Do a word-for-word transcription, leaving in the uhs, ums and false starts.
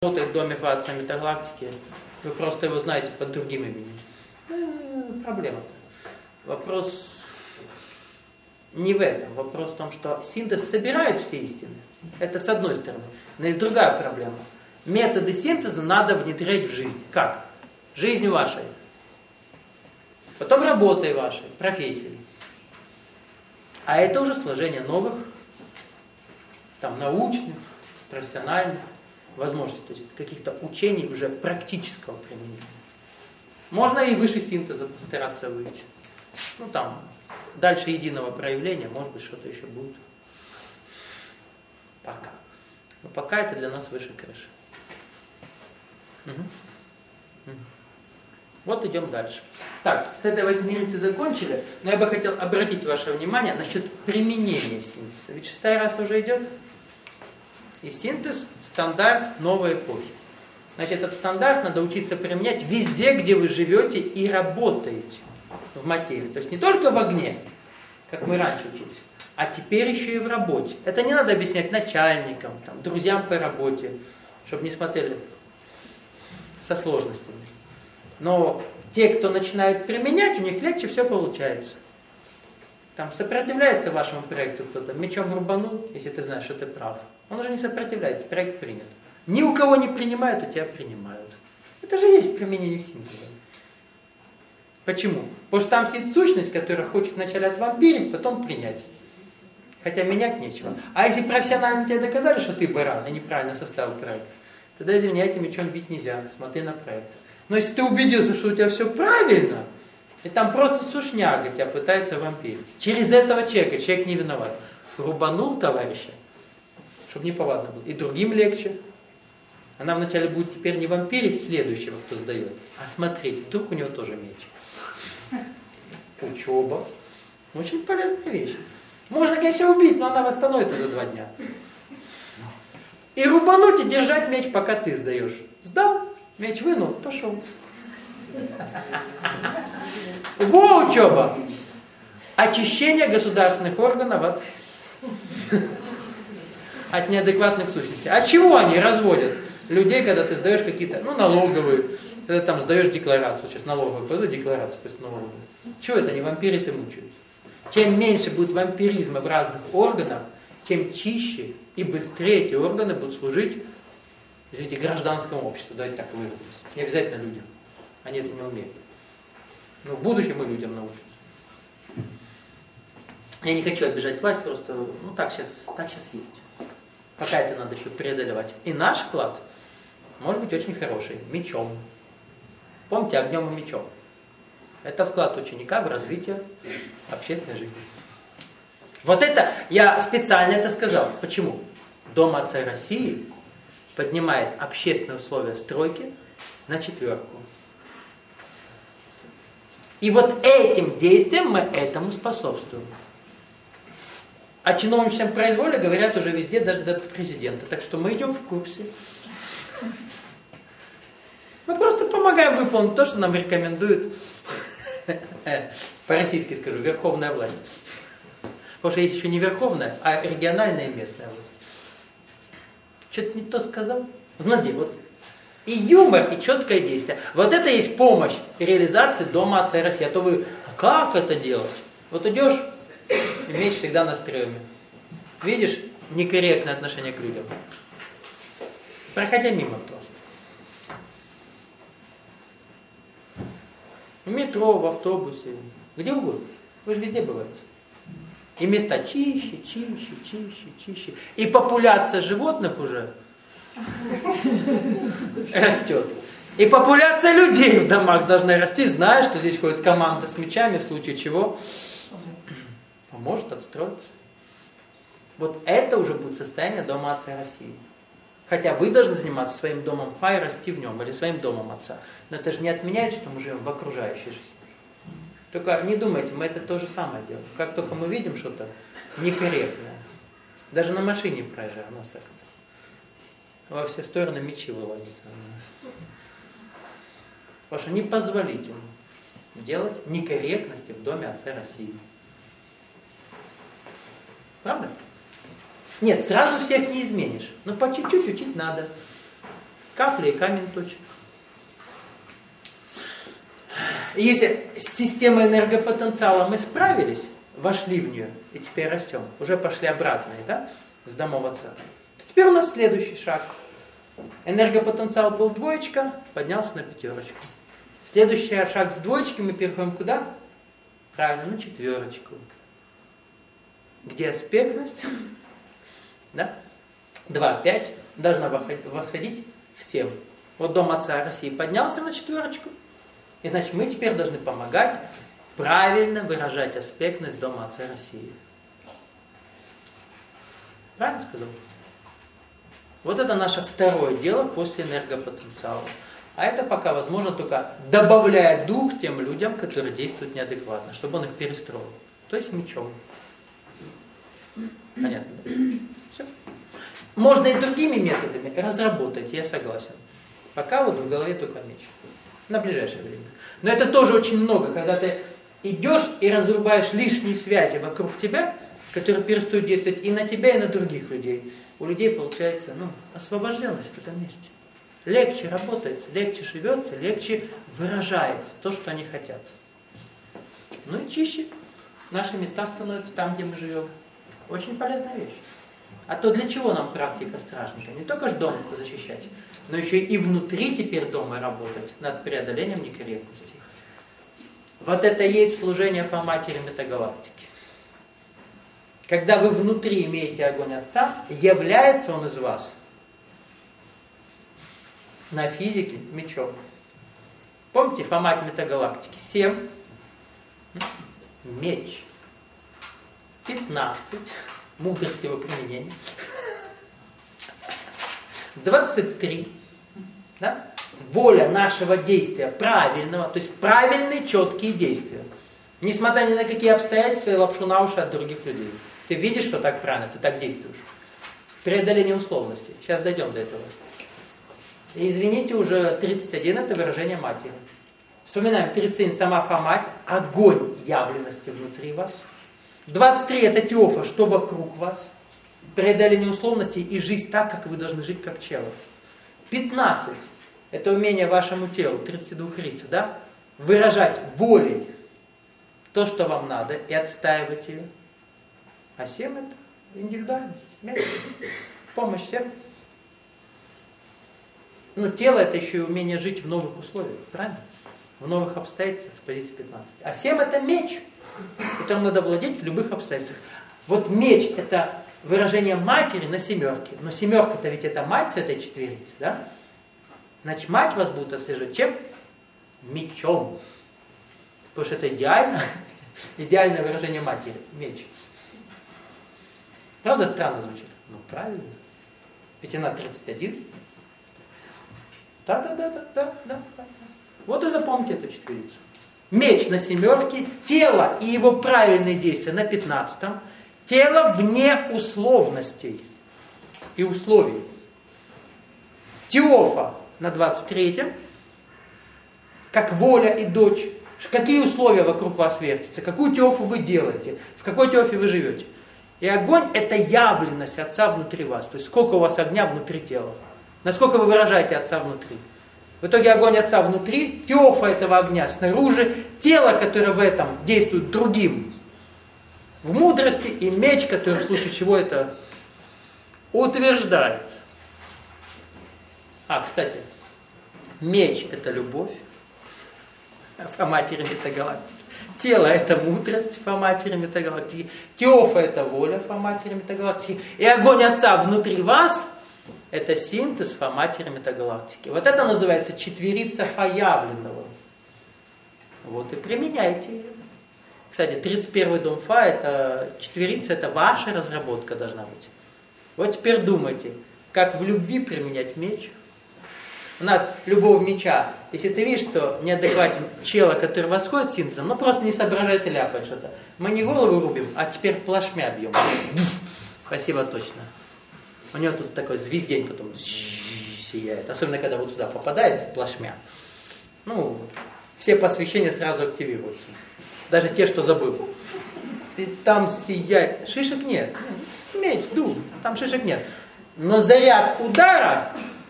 работает в доме Фатса Метагалактики, вы просто его знаете под другим именем. Э, проблема-то. Вопрос не в этом. Вопрос в том, что синтез собирает все истины. Это с одной стороны. Но есть другая проблема. Методы синтеза надо внедрять в жизнь. Как? В жизни вашей. Потом работой вашей, профессией. А это уже сложение новых, там, научных, профессиональных возможностей, то есть каких-то учений уже практического применения. Можно и выше синтеза постараться выйти. Ну там, дальше единого проявления, может быть, что-то еще будет. Пока. Но пока это для нас выше крыши. Угу. Угу. Вот идем дальше. Так, с этой восьмерицей закончили, но я бы хотел обратить ваше внимание насчет применения синтеза. Ведь шестая раса уже идет. И синтез – стандарт новой эпохи. Значит, этот стандарт надо учиться применять везде, где вы живете и работаете в материи. То есть не только в огне, как мы раньше учились, а теперь еще и в работе. Это не надо объяснять начальникам, там, друзьям по работе, чтобы не смотрели со сложностями. Но те, кто начинает применять, у них легче все получается. Там сопротивляется вашему проекту кто-то, мечом рубанул, если ты знаешь, что ты прав. Он уже не сопротивляется, проект принят. Ни у кого не принимают, у тебя принимают. Это же есть применение синтеза. Почему? Потому что там сидит сущность, которая хочет вначале отвампирить, потом принять. Хотя менять нечего. А если профессионально тебе доказали, что ты баран и неправильно составил проект, тогда, извиняйте, мечом бить нельзя, смотри на проект. Но если ты убедился, что у тебя все правильно, и там просто сушняга тебя пытается вампирить. Через этого человека, человек не виноват. Рубанул товарища, чтобы не повадно было. И другим легче. Она вначале будет теперь не вампирить следующего, кто сдает, а смотреть, вдруг у него тоже меч. Учеба. Очень полезная вещь. Можно, конечно, убить, но она восстановится за два дня. И рубануть, и держать меч, пока ты сдаешь. Сдал, меч вынул, пошел. Во учеба! Очищение государственных органов от, от неадекватных сущностей. От чего они разводят людей, когда ты сдаешь какие-то, ну, налоговые, когда ты там сдаешь декларацию, сейчас налоговую, пойду декларацию после налоговой. Чего это они вампирят и мучают? Чем меньше будет вампиризма в разных органах, тем чище и быстрее эти органы будут служить, извините, гражданскому обществу. Давайте так выразимся. Не обязательно людям. Они это не умеют. Но в будущем и людям научатся. Я не хочу обижать власть, просто, ну так сейчас, так сейчас есть. Пока это надо еще преодолевать. И наш вклад может быть очень хороший. Мечом. Помните, огнем и мечом. Это вклад ученика в развитие общественной жизни. Вот это, я специально это сказал. Почему? Дом Отца России поднимает общественные условия стройки на четверку. И вот этим действием мы этому способствуем. О чиновничьем произволе говорят уже везде, даже до президента. Так что мы идем в курсе. Мы просто помогаем выполнить то, что нам рекомендует, по-российски скажу, верховная власть. Потому что есть еще не верховная, а региональная и местная власть. Что-то не то сказал? Смотри, вот. И юмор, и четкое действие. Вот это есть помощь реализации Дома Отца России. А то вы, а как это делать? Вот идешь, и меч всегда на стреме. Видишь некорректное отношение к людям. Проходя мимо просто. В метро, в автобусе, где угодно. Вы же везде бываете. И места чище, чище, чище, чище. И популяция животных уже растет. И популяция людей в домах должна расти, зная, что здесь ходит команда с мечами, в случае чего поможет отстроиться. Вот это уже будет состояние Дома Отца России. Хотя вы должны заниматься своим домом Фа и расти в нем, или своим домом Отца. Но это же не отменяет, что мы живем в окружающей жизни. Только не думайте, мы это то же самое делаем. Как только мы видим что-то некорректное, даже на машине проезжаем, у нас так это, во все стороны мечи выводятся. Потому что непозволительно делать некорректности в Доме Отца России. Правда? Нет, сразу всех не изменишь. Но по чуть-чуть учить надо. Капля и камень точит. Если с системой энергопотенциала мы справились, вошли в нее и теперь растем, уже пошли обратно, да, с домов отца, то теперь у нас следующий шаг. Энергопотенциал был двоечка, поднялся на пятерочку. Следующий шаг с двоечки мы переходим куда? Правильно, на четверочку. Где аспектность? Да? два, пять должна восходить всем. Вот Дом Отца России поднялся на четверочку, и значит мы теперь должны помогать правильно выражать аспектность Дома Отца России. Правильно сказал? Вот это наше второе дело после энергопотенциала. А это пока возможно только добавляя дух тем людям, которые действуют неадекватно, чтобы он их перестроил. То есть мечом. Понятно? Да? Все. Можно и другими методами разработать, я согласен. Пока вот в голове только меч. На ближайшее время. Но это тоже очень много, когда ты идешь и разрубаешь лишние связи вокруг тебя, которые перестают действовать и на тебя, и на других людей. У людей получается, ну, освобожденность в этом месте. Легче работается, легче живется, легче выражается то, что они хотят. Ну и чище наши места становятся там, где мы живем. Очень полезная вещь. А то для чего нам практика стражника? Не только ж дом защищать, но еще и внутри теперь дома работать над преодолением некорректностей. Вот это и есть служение Фа-матери метагалактики. Когда вы внутри имеете огонь Отца, является он из вас на физике мечом. Помните Фа-мать метагалактики? семь, меч, пятнадцать, мудрость его применения, двадцать три, да? Воля нашего действия правильного, то есть правильные четкие действия. Несмотря ни на какие обстоятельства и лапшу на уши от других людей. Ты видишь, что так правильно, ты так действуешь. Преодоление условностей. Сейчас дойдем до этого. И извините, уже тридцать один это выражение матери. Вспоминаем, тридцать один сама Фа-мать, огонь явленности внутри вас. двадцать три это Теофа, что вокруг вас. Преодоление условностей и жизнь так, как вы должны жить, как чело. пятнадцать это умение вашему телу, тридцать два рица, да? Выражать волей то, что вам надо, и отстаивать ее. А семь это индивидуальность, помощь всем. Ну, тело это еще и умение жить в новых условиях, правильно? В новых обстоятельствах, позиция пятнадцать. А семь это меч, которым надо владеть в любых обстоятельствах. Вот меч это выражение матери на семерке. Но семерка-то ведь это мать с этой четверицы, да? Значит, мать вас будет отслеживать чем? Мечом. Потому что это идеально, идеальное выражение матери. Меч. Правда странно звучит? Ну правильно. Ведь она тридцать один. Да-да-да-да-да. Вот и запомните эту четверицу. Меч на семерке, тело и его правильные действия на пятнадцатом. Тело вне условностей и условий. Теофа на двадцать третьем, как воля и дочь. Какие условия вокруг вас вертятся, какую теофу вы делаете, в какой теофе вы живете. И огонь это явленность Отца внутри вас. То есть сколько у вас огня внутри тела. Насколько вы выражаете Отца внутри. В итоге огонь Отца внутри, теофа этого огня снаружи, тело, которое в этом действует другим. В мудрости и меч, который в случае чего это утверждает. А, кстати, меч это любовь. Фа-матери метагалактики. Тело это мудрость Фа-матери метагалактики. Теофа это воля Фа-матери метагалактики. И огонь Отца внутри вас это синтез Фа-матери метагалактики. Вот это называется четверица Фа-явленного. Вот и применяйте ее. Кстати, тридцать первый дом Фа, это четверица, это ваша разработка должна быть. Вот теперь думайте, как в любви применять меч. У нас любовь меча. Если ты видишь, что неадекватен чела, который восходит синтезом, ну просто не соображает и ляпает что-то. Мы не голову рубим, а теперь плашмя бьем. Спасибо, точно. У него тут такой звездень потом сияет. Особенно, когда вот сюда попадает плашмя. Ну, все посвящения сразу активируются. Даже те, что забыл. И там сияет. Шишек нет. Меч, дул. Там шишек нет. Но заряд удара